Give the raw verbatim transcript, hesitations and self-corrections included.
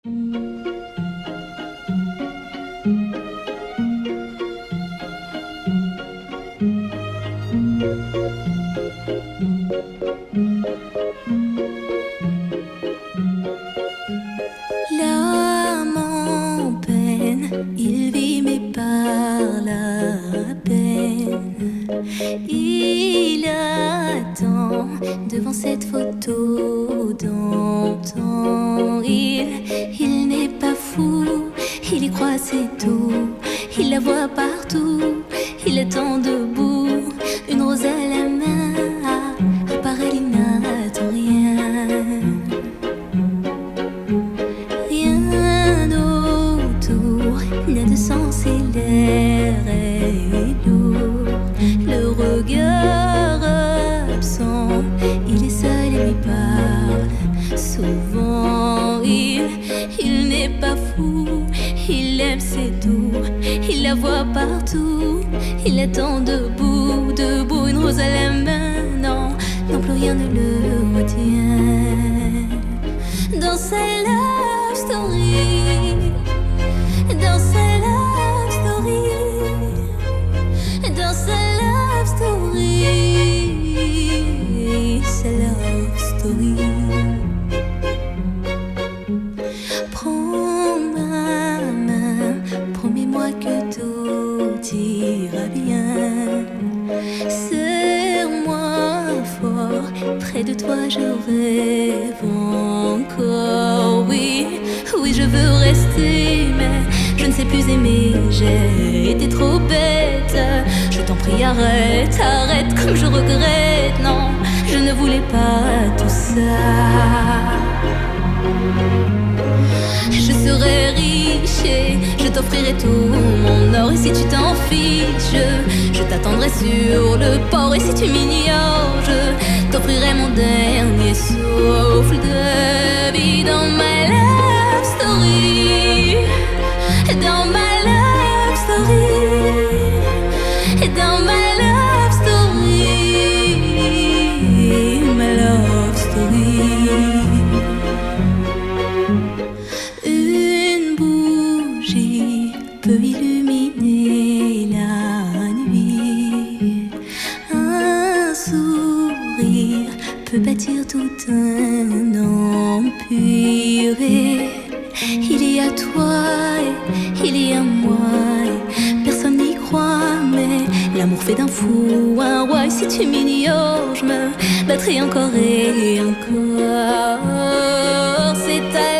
L'âme en peine, il vit mais par la peine. Il attend devant cette photo d'antan. Il, il n'est pas fou, il y croit c'est tout. Il la voit partout, il attend debout, une rose à la main. À part elle, il n'attend rien. Rien autour n'a de sens et l'air est lourd. Le regard absent, il est seul et lui parle souvent. Il, il n'est pas fou, il aime c'est tout. Il la voit partout, il attend debout, debout, une rose à la main. Non, non plus rien ne le retient. Dans sa love story, dans sa love story, dans sa love story, sa love story. Prends ma main, promets-moi que tout ira bien. Serre-moi fort, près de toi je rêve encore. Oui, oui je veux rester, mais je ne sais plus aimer. J'ai été trop bête. Je t'en prie arrête, arrête comme je regrette. Non, je ne voulais pas tout ça. Je serai riche et je t'offrirai tout mon or. Et si tu t'en fiches, je t'attendrai sur le port. Et si tu m'ignores, je t'offrirai mon dernier souffle de vie. Dans ma love story, dans ma love story, dans ma love story, ma love story. Une bougie peut illuminer la nuit. Un sourire peut bâtir tout un empire. Et il y a toi et il y a moi. Et personne n'y croit, mais l'amour fait d'un fou un roi. Et si tu m'ignores, je me battrai encore et encore. C'est ta